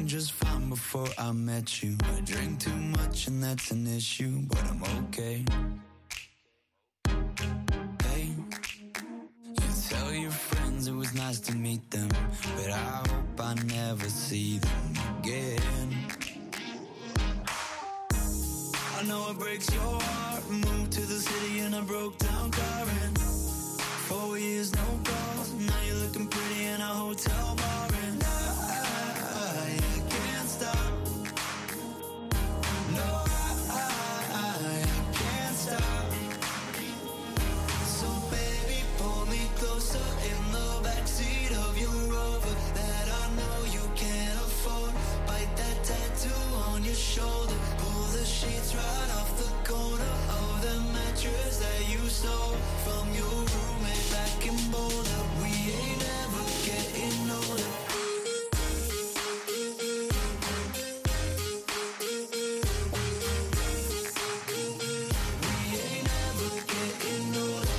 just fine before I met you. I drink too much and that's an issue, but I'm okay. Hey, you tell your friends it was nice to meet them, but I hope I never see them again. I know it breaks your heart. Moved to the city in a broke down car and 4 years no calls. Now you're looking pretty in a hotel bar and I can't stop. No, I can't stop. So baby, pull me closer in the backseat of your Rover that I know you can't afford. Bite that tattoo on your shoulder. Pull the sheets right off the corner of the mattress that you stole from your roommate back in Boulder. We ain't ever getting older. We ain't ever getting older.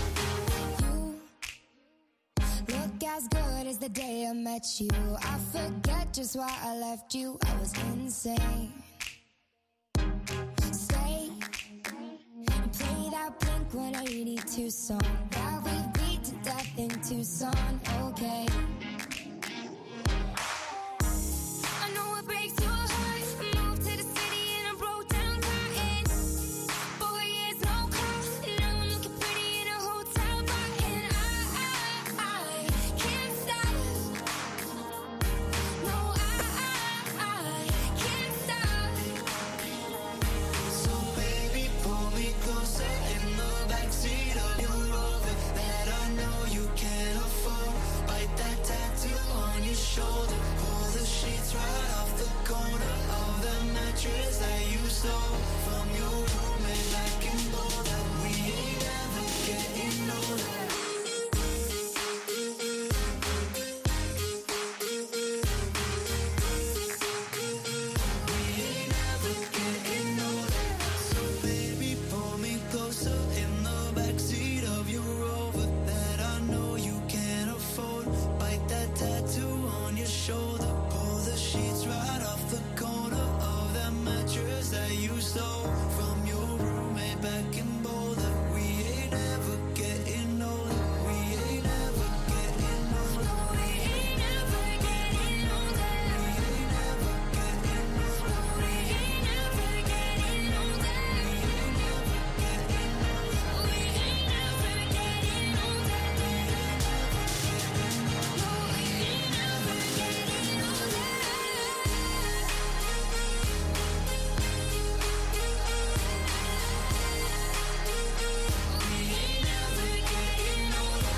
You look as good as the day I met you. I forget just why I left you. I was insane. Stay and play that Blink-182 song that we beat to death in Tucson. Okay. I know it breaks your heart. Moved to the city and I broke down crying. 4 years no call. Now I'm looking pretty in a hotel bar and I can't stop. No, I can't stop. So baby, pull me closer in the backseat of your Rover that I know you can't afford. Bite that tattoo on your shoulder. Pull the sheets right off the corner of the mattress that you stole from your roommate back in Boulder. We ain't ever getting older. We ain't ever getting older. So baby, pull me closer in the backseat of your Rover that I know you can't afford. Bite that tattoo on your shoulder. Pull the sheets right off the corner of that mattress that you stole from your roommate back in Boulder. We ain't ever getting older. We ain't ever getting older. We ain't ever getting older. We ain't ever getting older. We ain't ever getting older. We ain't ever getting older. No, we ain't ever getting older. We ain't ever getting older.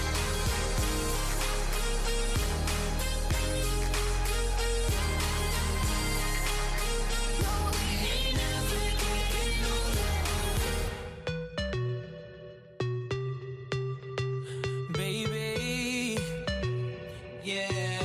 No, we ain't ever getting older. Baby, yeah.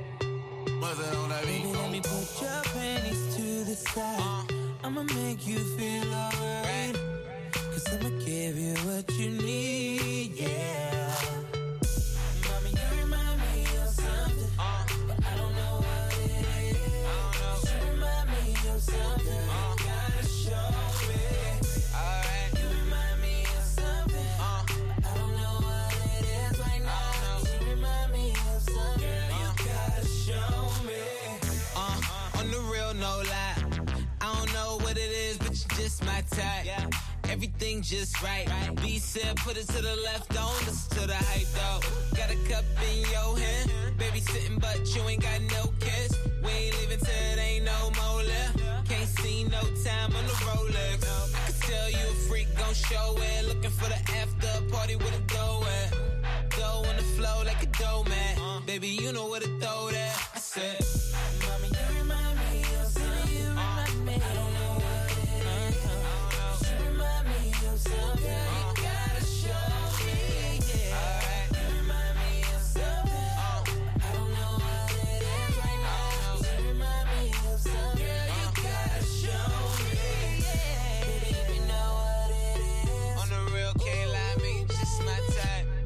Baby, let me put your panties to the side. I'ma make you feel alright. Cause I'ma give you what you need, yeah. Mommy, you remind me of something, but I don't know what it is. You remind me of something, you gotta show me. You remind me of something, but I don't know what it is right now. You remind me of something, you gotta show me. On the real, no lie. I don't know what it is, but you just my type. Everything just right. B said, put it to the left, don't listen to the hype, though. Got a cup in your hand, baby sitting, but you ain't got no kiss. We ain't leaving till it ain't no more left. Can't see no time on the Rolex. I can tell you a freak, gon' show it. Looking for the after party with a dough at. Dough on the flow like a dough man. Baby, you know what